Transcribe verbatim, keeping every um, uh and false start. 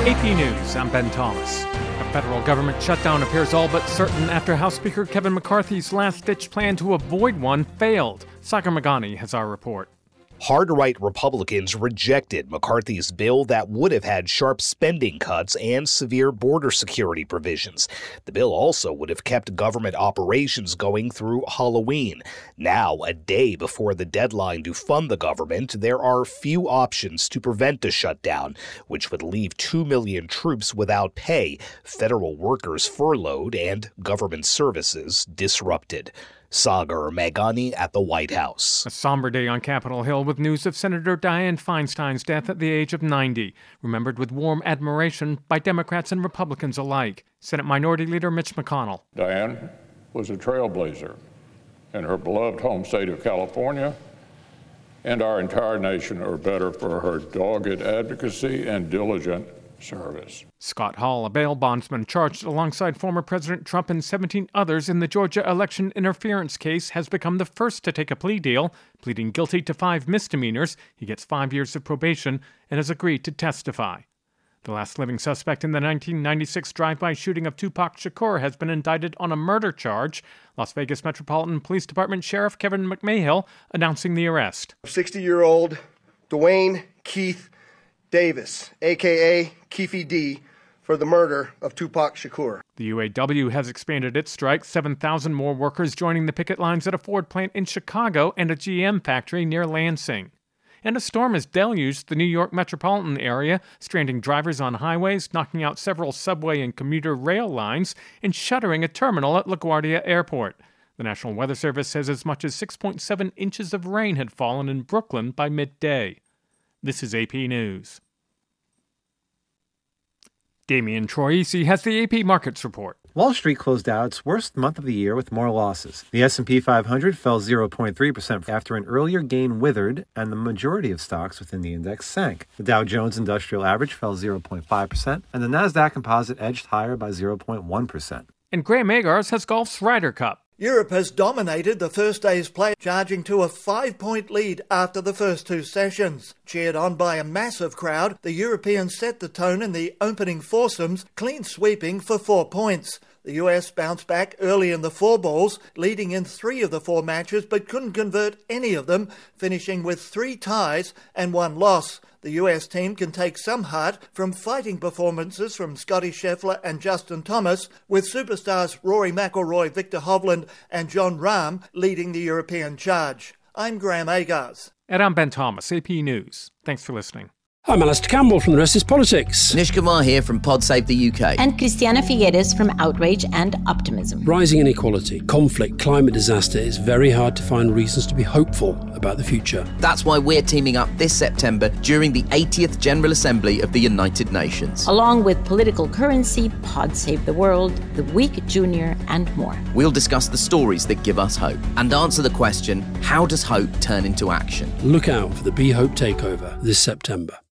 A P News, I'm Ben Thomas. A federal government shutdown appears all but certain after House Speaker Kevin McCarthy's last-ditch plan to avoid one failed. Sagar Meghani has our report. Hard-right Republicans rejected McCarthy's bill that would have had sharp spending cuts and severe border security provisions. The bill also would have kept government operations going through Halloween. Now, a day before the deadline to fund the government, there are few options to prevent a shutdown, which would leave two million troops without pay, federal workers furloughed, and government services disrupted. Sagar Meghani at the White House. A somber day on Capitol Hill with news of Senator Dianne Feinstein's death at the age of ninety, remembered with warm admiration by Democrats and Republicans alike. Senate Minority Leader Mitch McConnell. Dianne was a trailblazer in her beloved home state of California, and our entire nation are better for her dogged advocacy and diligent service. Scott Hall, a bail bondsman charged alongside former President Trump and seventeen others in the Georgia election interference case, has become the first to take a plea deal. Pleading guilty to five misdemeanors, he gets five years of probation and has agreed to testify. The last living suspect in the nineteen ninety-six drive-by shooting of Tupac Shakur has been indicted on a murder charge. Las Vegas Metropolitan Police Department Sheriff Kevin McMahill announcing the arrest. sixty-year-old Dwayne Keith Davis, a k a. Keefe D., for the murder of Tupac Shakur. The U A W has expanded its strike, seven thousand more workers joining the picket lines at a Ford plant in Chicago and a G M factory near Lansing. And a storm has deluged the New York metropolitan area, stranding drivers on highways, knocking out several subway and commuter rail lines, and shuttering a terminal at LaGuardia Airport. The National Weather Service says as much as six point seven inches of rain had fallen in Brooklyn by midday. This is A P News. Damian Troisi has the A P Markets Report. Wall Street closed out its worst month of the year with more losses. The S and P five hundred fell zero point three percent after an earlier gain withered, and the majority of stocks within the index sank. The Dow Jones Industrial Average fell zero point five percent, and the Nasdaq Composite edged higher by zero point one percent. And Graham Agars has golf's Ryder Cup. Europe has dominated the first day's play, charging to a five-point lead after the first two sessions. Cheered on by a massive crowd, the Europeans set the tone in the opening foursomes, clean sweeping for four points. The U S bounced back early in the four balls, leading in three of the four matches, but couldn't convert any of them, finishing with three ties and one loss. The U S team can take some heart from fighting performances from Scottie Scheffler and Justin Thomas, with superstars Rory McIlroy, Victor Hovland and Jon Rahm leading the European charge. I'm Graham Agars. And I'm Ben Thomas, A P News. Thanks for listening. I'm Alistair Campbell from The Rest is Politics. Anish Kumar here from Pod Save the U K. And Christiana Figueres from Outrage and Optimism. Rising inequality, conflict, climate disaster, it's very hard to find reasons to be hopeful about the future. That's why we're teaming up this September during the eightieth General Assembly of the United Nations. Along with Political Currency, Pod Save the World, The Week Junior, and more. We'll discuss the stories that give us hope and answer the question, how does hope turn into action? Look out for the Be Hope Takeover this September.